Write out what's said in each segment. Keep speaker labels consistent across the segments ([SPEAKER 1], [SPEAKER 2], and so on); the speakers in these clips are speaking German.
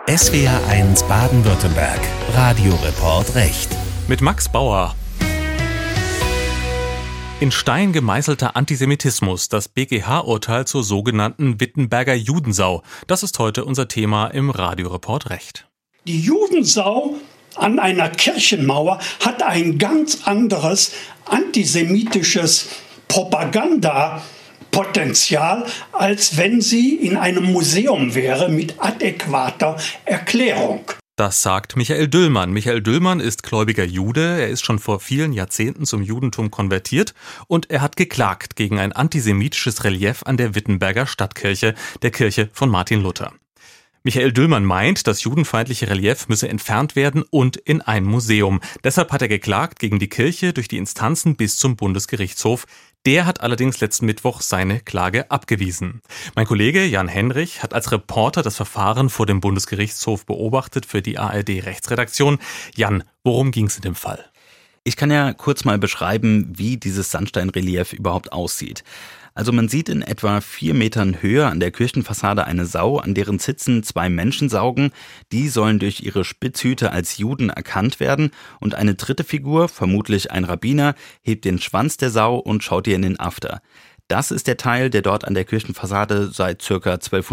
[SPEAKER 1] SWR1 Baden-Württemberg. Radioreport Recht.
[SPEAKER 2] Mit Max Bauer. In Stein gemeißelter Antisemitismus, das BGH-Urteil zur sogenannten Wittenberger Judensau. Das ist heute unser Thema im Radioreport Recht.
[SPEAKER 3] Die Judensau an einer Kirchenmauer hat ein ganz anderes antisemitisches Propagandapotenzial, als wenn sie in einem Museum wäre mit adäquater Erklärung.
[SPEAKER 2] Das sagt Michael Düllmann. Michael Düllmann ist gläubiger Jude. Er ist schon vor vielen Jahrzehnten zum Judentum konvertiert und er hat geklagt gegen ein antisemitisches Relief an der Wittenberger Stadtkirche, der Kirche von Martin Luther. Michael Düllmann meint, das judenfeindliche Relief müsse entfernt werden und in ein Museum. Deshalb hat er geklagt gegen die Kirche durch die Instanzen bis zum Bundesgerichtshof. Der hat allerdings letzten Mittwoch seine Klage abgewiesen. Mein Kollege Jan Henrich hat als Reporter das Verfahren vor dem Bundesgerichtshof beobachtet für die ARD-Rechtsredaktion. Jan, worum ging es in dem Fall?
[SPEAKER 4] Ich kann ja kurz mal beschreiben, wie dieses Sandsteinrelief überhaupt aussieht. Also man sieht in etwa 4 Metern Höhe an der Kirchenfassade eine Sau, an deren Zitzen 2 Menschen saugen. Die sollen durch ihre Spitzhüte als Juden erkannt werden. Und eine dritte Figur, vermutlich ein Rabbiner, hebt den Schwanz der Sau und schaut ihr in den After. Das ist der Teil, der dort an der Kirchenfassade seit ca.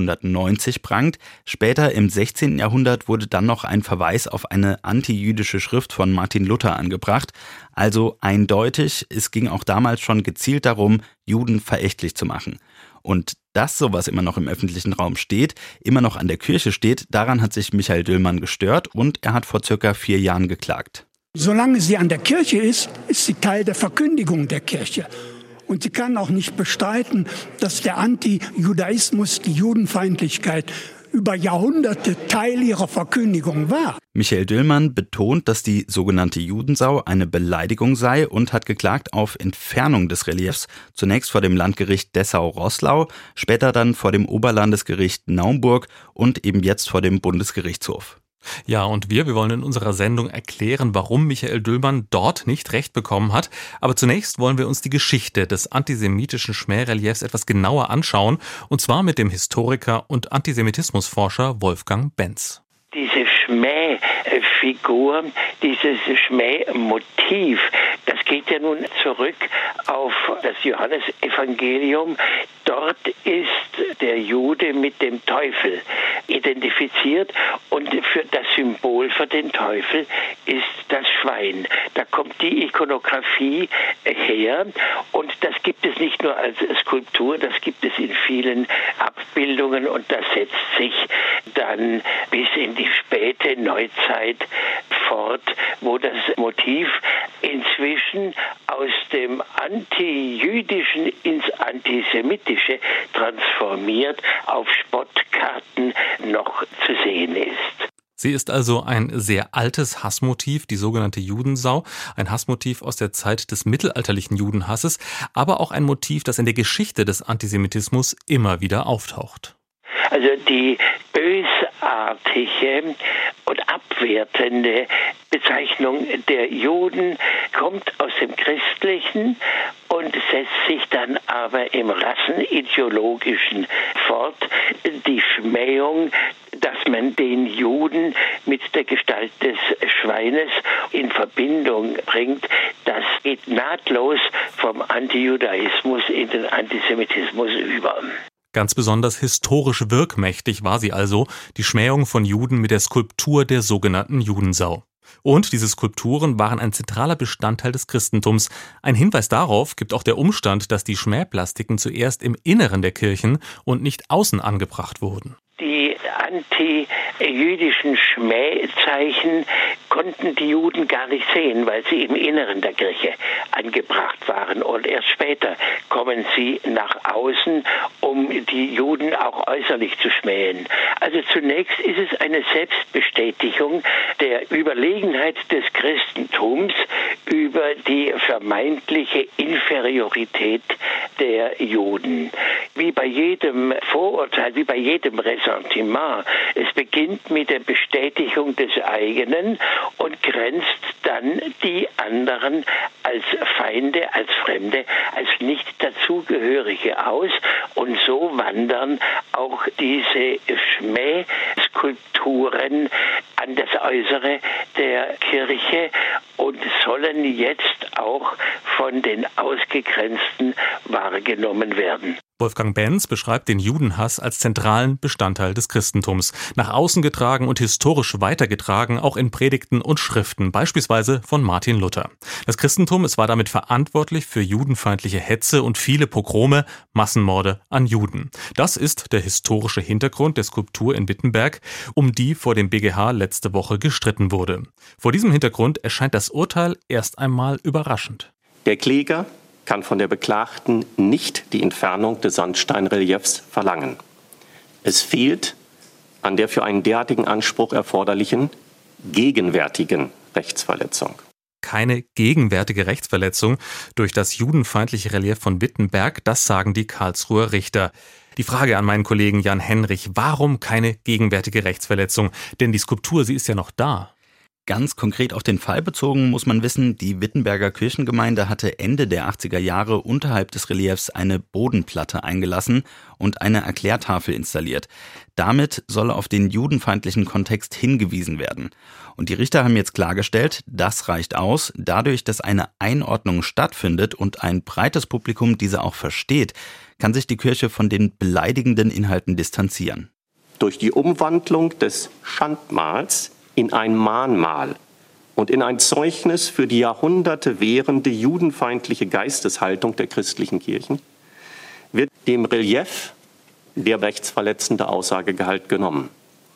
[SPEAKER 4] 1290 prangt. Später im 16. Jahrhundert wurde dann noch ein Verweis auf eine antijüdische Schrift von Martin Luther angebracht. Also eindeutig, es ging auch damals schon gezielt darum, Juden verächtlich zu machen. Und dass sowas immer noch im öffentlichen Raum steht, immer noch an der Kirche steht, daran hat sich Michael Düllmann gestört und er hat vor ca. 4 Jahren geklagt.
[SPEAKER 3] Solange sie an der Kirche ist, ist sie Teil der Verkündigung der Kirche. Und sie kann auch nicht bestreiten, dass der Antijudaismus, die Judenfeindlichkeit, über Jahrhunderte Teil ihrer Verkündigung war.
[SPEAKER 4] Michael Düllmann betont, dass die sogenannte Judensau eine Beleidigung sei und hat geklagt auf Entfernung des Reliefs, zunächst vor dem Landgericht Dessau-Roßlau, später dann vor dem Oberlandesgericht Naumburg und eben jetzt vor dem Bundesgerichtshof.
[SPEAKER 2] Ja, und wir wollen in unserer Sendung erklären, warum Michael Düllmann dort nicht recht bekommen hat. Aber zunächst wollen wir uns die Geschichte des antisemitischen Schmähreliefs etwas genauer anschauen, und zwar mit dem Historiker und Antisemitismusforscher Wolfgang Benz.
[SPEAKER 5] Diese Schmähfigur, dieses Schmähmotiv, das geht ja nun zurück auf das Johannesevangelium. Dort ist der Jude mit dem Teufel identifiziert und für das Symbol für den Teufel ist das Schwein. Da kommt die Ikonografie her und das gibt es nicht nur als Skulptur, das gibt es in vielen Abbildungen und das setzt sich dann bis in die späte Neuzeit fort, wo das Motiv inzwischen aus dem Antijüdischen ins Antisemitische transformiert auf Spottkarten noch zu sehen ist.
[SPEAKER 2] Sie ist also ein sehr altes Hassmotiv, die sogenannte Judensau, ein Hassmotiv aus der Zeit des mittelalterlichen Judenhasses, aber auch ein Motiv, das in der Geschichte des Antisemitismus immer wieder auftaucht.
[SPEAKER 5] Also die bösartige und abwertende Bezeichnung der Juden kommt aus dem Christlichen und setzt sich dann aber im Rassenideologischen fort. Die Schmähung, dass man den Juden mit der Gestalt des Schweines in Verbindung bringt, das geht nahtlos vom Antijudaismus in den Antisemitismus über.
[SPEAKER 2] Ganz besonders historisch wirkmächtig war sie also, die Schmähung von Juden mit der Skulptur der sogenannten Judensau. Und diese Skulpturen waren ein zentraler Bestandteil des Christentums. Ein Hinweis darauf gibt auch der Umstand, dass die Schmähplastiken zuerst im Inneren der Kirchen und nicht außen angebracht wurden.
[SPEAKER 5] Die antijüdischen Schmähzeichen konnten die Juden gar nicht sehen, weil sie im Inneren der Kirche angebracht waren. Und erst später kommen sie nach außen, um die Juden auch äußerlich zu schmähen. Also zunächst ist es eine Selbstbestätigung der Überlegenheit des Christentums über die vermeintliche Inferiorität der Juden. Wie bei jedem Vorurteil, wie bei jedem Ressentiment, es beginnt mit der Bestätigung des eigenen und grenzt dann die anderen als Feinde, als Fremde, als nicht dazugehörige aus. Und so wandern auch diese Schmähskulpturen Skulpturen an das Äußere der Kirche und sollen jetzt auch von den Ausgegrenzten wahrgenommen werden.
[SPEAKER 2] Wolfgang Benz beschreibt den Judenhass als zentralen Bestandteil des Christentums. Nach außen getragen und historisch weitergetragen, auch in Predigten und Schriften, beispielsweise von Martin Luther. Das Christentum, es war damit verantwortlich für judenfeindliche Hetze und viele Pogrome, Massenmorde an Juden. Das ist der historische Hintergrund der Skulptur in Wittenberg, um die vor dem BGH letzte Woche gestritten wurde. Vor diesem Hintergrund erscheint das Urteil erst einmal überraschend.
[SPEAKER 6] Der Kläger kann von der Beklagten nicht die Entfernung des Sandsteinreliefs verlangen. Es fehlt an der für einen derartigen Anspruch erforderlichen gegenwärtigen Rechtsverletzung.
[SPEAKER 2] Keine gegenwärtige Rechtsverletzung durch das judenfeindliche Relief von Wittenberg, das sagen die Karlsruher Richter. Die Frage an meinen Kollegen Jan Henrich, warum keine gegenwärtige Rechtsverletzung? Denn die Skulptur, sie ist ja noch da.
[SPEAKER 4] Ganz konkret auf den Fall bezogen muss man wissen, die Wittenberger Kirchengemeinde hatte Ende der 80er Jahre unterhalb des Reliefs eine Bodenplatte eingelassen und eine Erklärtafel installiert. Damit soll auf den judenfeindlichen Kontext hingewiesen werden. Und die Richter haben jetzt klargestellt, das reicht aus. Dadurch, dass eine Einordnung stattfindet und ein breites Publikum diese auch versteht, kann sich die Kirche von den beleidigenden Inhalten distanzieren.
[SPEAKER 6] Durch die Umwandlung des Schandmahls in ein Mahnmal und in ein Zeugnis für die Jahrhunderte währende judenfeindliche Geisteshaltung der christlichen Kirchen wird dem Relief der rechtsverletzende Aussagegehalt genommen.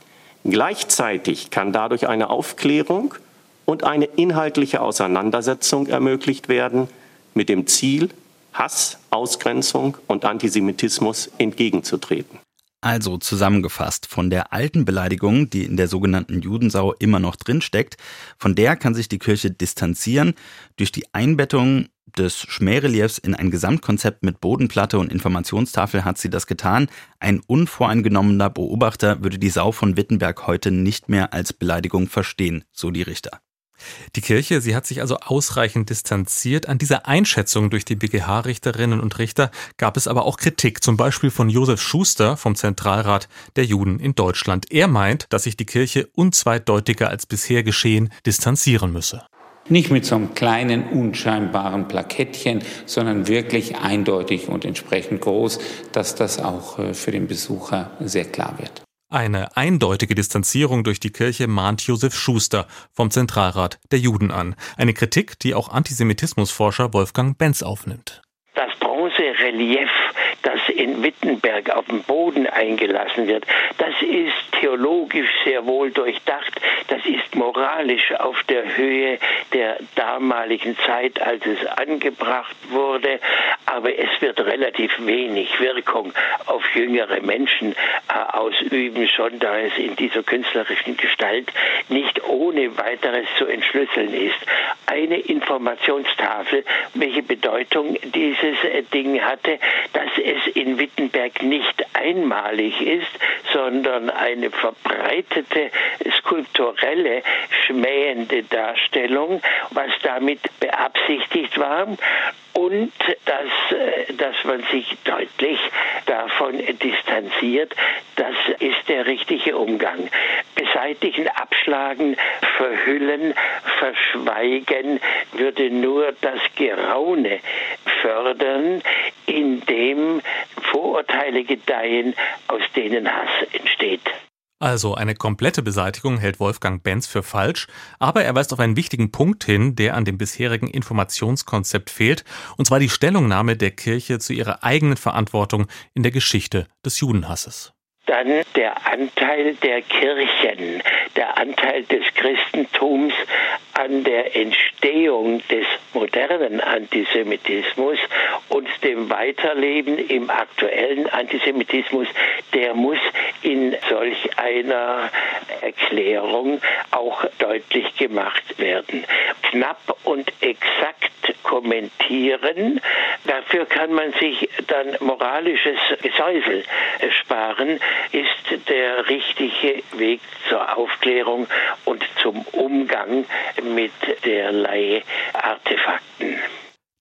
[SPEAKER 6] Gleichzeitig kann dadurch eine Aufklärung und eine inhaltliche Auseinandersetzung ermöglicht werden, mit dem Ziel, Hass, Ausgrenzung und Antisemitismus entgegenzutreten.
[SPEAKER 4] Also zusammengefasst, von der alten Beleidigung, die in der sogenannten Judensau immer noch drinsteckt, von der kann sich die Kirche distanzieren. Durch die Einbettung des Schmähreliefs in ein Gesamtkonzept mit Bodenplatte und Informationstafel hat sie das getan. Ein unvoreingenommener Beobachter würde die Sau von Wittenberg heute nicht mehr als Beleidigung verstehen, so die Richter.
[SPEAKER 2] Die Kirche, sie hat sich also ausreichend distanziert. An dieser Einschätzung durch die BGH-Richterinnen und Richter gab es aber auch Kritik, zum Beispiel von Josef Schuster vom Zentralrat der Juden in Deutschland. Er meint, dass sich die Kirche unzweideutiger als bisher geschehen distanzieren müsse.
[SPEAKER 7] Nicht mit so einem kleinen, unscheinbaren Plakettchen, sondern wirklich eindeutig und entsprechend groß, dass das auch für den Besucher sehr klar wird.
[SPEAKER 2] Eine eindeutige Distanzierung durch die Kirche mahnt Josef Schuster vom Zentralrat der Juden an. Eine Kritik, die auch Antisemitismusforscher Wolfgang Benz aufnimmt.
[SPEAKER 5] Das Bronzerelief, das in Wittenberg auf dem Boden eingelassen wird, das ist theologisch sehr wohl durchdacht, das ist moralisch auf der Höhe der damaligen Zeit, als es angebracht wurde, aber es wird relativ wenig Wirkung auf jüngere Menschen ausüben, schon da es in dieser künstlerischen Gestalt nicht ohne weiteres zu entschlüsseln ist. Eine Informationstafel, welche Bedeutung dieses Ding hatte, dass es in Wittenberg nicht einmalig ist, sondern eine verbreitete skulpturelle, schmähende Darstellung, was damit beabsichtigt war. Und dass man sich deutlich davon distanziert, das ist der richtige Umgang. Beseitigen, abschlagen, verhüllen, verschweigen würde nur das Geraune fördern, indem Vorurteile gedeihen, aus denen Hass entsteht.
[SPEAKER 2] Also eine komplette Beseitigung hält Wolfgang Benz für falsch, aber er weist auf einen wichtigen Punkt hin, der an dem bisherigen Informationskonzept fehlt, und zwar die Stellungnahme der Kirche zu ihrer eigenen Verantwortung in der Geschichte des Judenhasses.
[SPEAKER 5] Dann der Anteil der Kirchen, der Anteil des Christentums an der Entstehung des modernen Antisemitismus und dem Weiterleben im aktuellen Antisemitismus, der muss in solch einer Erklärung auch deutlich gemacht werden. Knapp und exakt kommentieren, dafür kann man sich dann moralisches Gesäusel sparen, ist der richtige Weg zur Aufklärung und zum Umgang mit derlei Artefakten.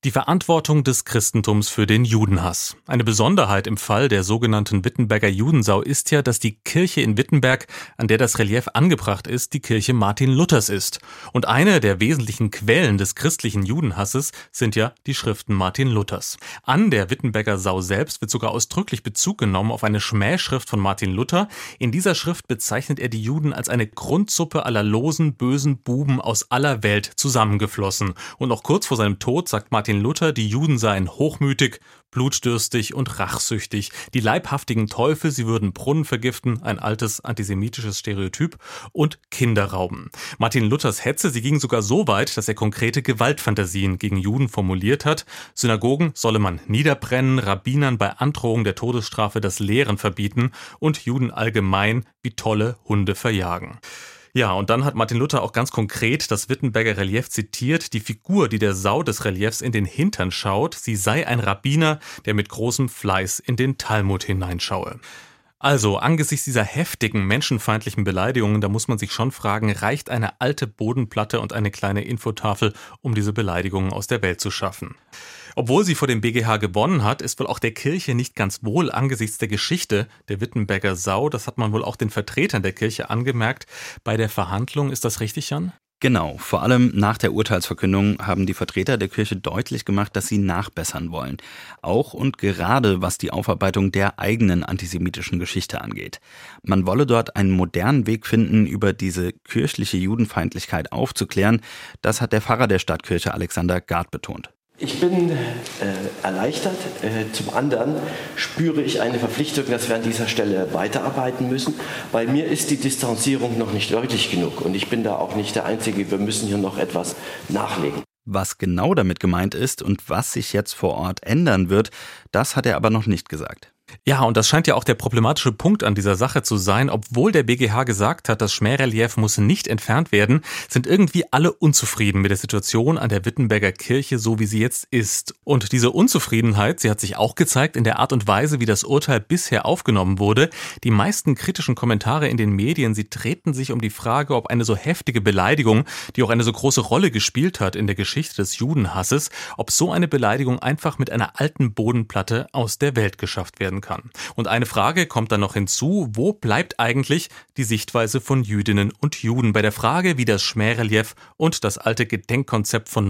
[SPEAKER 2] Die Verantwortung des Christentums für den Judenhass. Eine Besonderheit im Fall der sogenannten Wittenberger Judensau ist ja, dass die Kirche in Wittenberg, an der das Relief angebracht ist, die Kirche Martin Luthers ist. Und eine der wesentlichen Quellen des christlichen Judenhasses sind ja die Schriften Martin Luthers. An der Wittenberger Sau selbst wird sogar ausdrücklich Bezug genommen auf eine Schmähschrift von Martin Luther. In dieser Schrift bezeichnet er die Juden als eine Grundsuppe aller losen, bösen Buben aus aller Welt zusammengeflossen. Und noch kurz vor seinem Tod sagt Martin Luther, die Juden seien hochmütig, blutdürstig und rachsüchtig. Die leibhaftigen Teufel, sie würden Brunnen vergiften, ein altes antisemitisches Stereotyp, und Kinder rauben. Martin Luthers Hetze, sie ging sogar so weit, dass er konkrete Gewaltfantasien gegen Juden formuliert hat. Synagogen solle man niederbrennen, Rabbinern bei Androhung der Todesstrafe das Lehren verbieten und Juden allgemein wie tolle Hunde verjagen. Ja, und dann hat Martin Luther auch ganz konkret das Wittenberger Relief zitiert. Die Figur, die der Sau des Reliefs in den Hintern schaut, sie sei ein Rabbiner, der mit großem Fleiß in den Talmud hineinschaue. Also, angesichts dieser heftigen, menschenfeindlichen Beleidigungen, da muss man sich schon fragen, reicht eine alte Bodenplatte und eine kleine Infotafel, um diese Beleidigungen aus der Welt zu schaffen? Obwohl sie vor dem BGH gewonnen hat, ist wohl auch der Kirche nicht ganz wohl angesichts der Geschichte der Wittenberger Sau. Das hat man wohl auch den Vertretern der Kirche angemerkt. Bei der Verhandlung, ist das richtig, Jan?
[SPEAKER 4] Genau, vor allem nach der Urteilsverkündung haben die Vertreter der Kirche deutlich gemacht, dass sie nachbessern wollen. Auch und gerade was die Aufarbeitung der eigenen antisemitischen Geschichte angeht. Man wolle dort einen modernen Weg finden, über diese kirchliche Judenfeindlichkeit aufzuklären. Das hat der Pfarrer der Stadtkirche Alexander Gard betont.
[SPEAKER 8] Ich bin erleichtert. Zum anderen spüre ich eine Verpflichtung, dass wir an dieser Stelle weiterarbeiten müssen. Bei mir ist die Distanzierung noch nicht deutlich genug und ich bin da auch nicht der Einzige. Wir müssen hier noch etwas nachlegen.
[SPEAKER 4] Was genau damit gemeint ist und was sich jetzt vor Ort ändern wird, das hat er aber noch nicht gesagt.
[SPEAKER 2] Ja, und das scheint ja auch der problematische Punkt an dieser Sache zu sein. Obwohl der BGH gesagt hat, das Schmährelief muss nicht entfernt werden, sind irgendwie alle unzufrieden mit der Situation an der Wittenberger Kirche, so wie sie jetzt ist. Und diese Unzufriedenheit, sie hat sich auch gezeigt in der Art und Weise, wie das Urteil bisher aufgenommen wurde. Die meisten kritischen Kommentare in den Medien, sie drehten sich um die Frage, ob eine so heftige Beleidigung, die auch eine so große Rolle gespielt hat in der Geschichte des Judenhasses, ob so eine Beleidigung einfach mit einer alten Bodenplatte aus der Welt geschafft werden kann. Und eine Frage kommt dann noch hinzu: Wo bleibt eigentlich die Sichtweise von Jüdinnen und Juden bei der Frage, wie das Schmährelief und das alte Gedenkkonzept von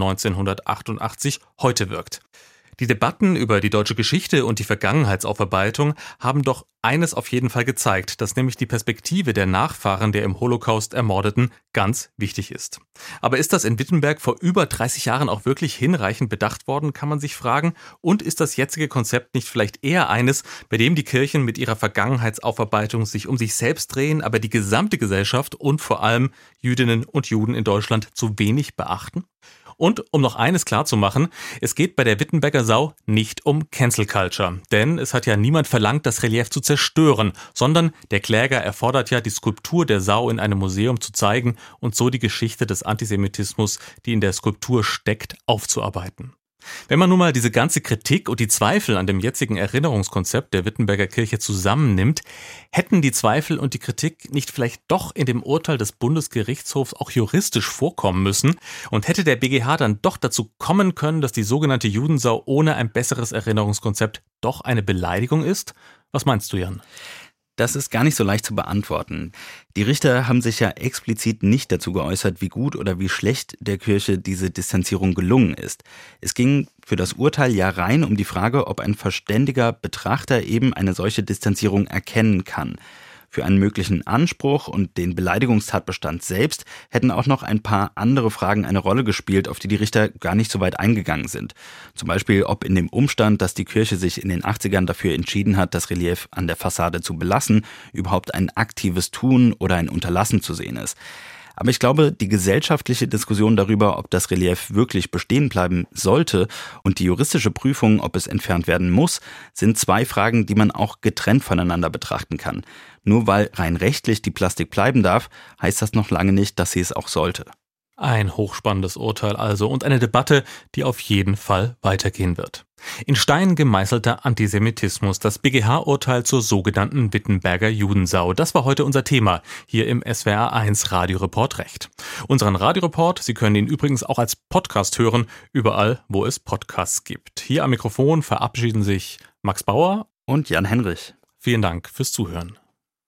[SPEAKER 2] 1988 heute wirkt? Die Debatten über die deutsche Geschichte und die Vergangenheitsaufarbeitung haben doch eines auf jeden Fall gezeigt, dass nämlich die Perspektive der Nachfahren der im Holocaust Ermordeten ganz wichtig ist. Aber ist das in Wittenberg vor über 30 Jahren auch wirklich hinreichend bedacht worden, kann man sich fragen? Und ist das jetzige Konzept nicht vielleicht eher eines, bei dem die Kirchen mit ihrer Vergangenheitsaufarbeitung sich um sich selbst drehen, aber die gesamte Gesellschaft und vor allem Jüdinnen und Juden in Deutschland zu wenig beachten? Und um noch eines klarzumachen, es geht bei der Wittenberger Sau nicht um Cancel Culture. Denn es hat ja niemand verlangt, das Relief zu zerstören, sondern der Kläger erfordert ja, die Skulptur der Sau in einem Museum zu zeigen und so die Geschichte des Antisemitismus, die in der Skulptur steckt, aufzuarbeiten. Wenn man nun mal diese ganze Kritik und die Zweifel an dem jetzigen Erinnerungskonzept der Wittenberger Kirche zusammennimmt, hätten die Zweifel und die Kritik nicht vielleicht doch in dem Urteil des Bundesgerichtshofs auch juristisch vorkommen müssen und hätte der BGH dann doch dazu kommen können, dass die sogenannte Judensau ohne ein besseres Erinnerungskonzept doch eine Beleidigung ist? Was meinst du, Jan?
[SPEAKER 4] Das ist gar nicht so leicht zu beantworten. Die Richter haben sich ja explizit nicht dazu geäußert, wie gut oder wie schlecht der Kirche diese Distanzierung gelungen ist. Es ging für das Urteil ja rein um die Frage, ob ein verständiger Betrachter eben eine solche Distanzierung erkennen kann. Für einen möglichen Anspruch und den Beleidigungstatbestand selbst hätten auch noch ein paar andere Fragen eine Rolle gespielt, auf die die Richter gar nicht so weit eingegangen sind. Zum Beispiel, ob in dem Umstand, dass die Kirche sich in den 80ern dafür entschieden hat, das Relief an der Fassade zu belassen, überhaupt ein aktives Tun oder ein Unterlassen zu sehen ist. Aber ich glaube, die gesellschaftliche Diskussion darüber, ob das Relief wirklich bestehen bleiben sollte und die juristische Prüfung, ob es entfernt werden muss, sind zwei Fragen, die man auch getrennt voneinander betrachten kann. Nur weil rein rechtlich die Plastik bleiben darf, heißt das noch lange nicht, dass sie es auch sollte.
[SPEAKER 2] Ein hochspannendes Urteil also und eine Debatte, die auf jeden Fall weitergehen wird. In Stein gemeißelter Antisemitismus, das BGH-Urteil zur sogenannten Wittenberger Judensau. Das war heute unser Thema hier im SWR1 Radioreport Recht. Unseren Radioreport, Sie können ihn übrigens auch als Podcast hören, überall, wo es Podcasts gibt. Hier am Mikrofon verabschieden sich Max Bauer
[SPEAKER 4] und Jan Henrich.
[SPEAKER 2] Vielen Dank fürs Zuhören.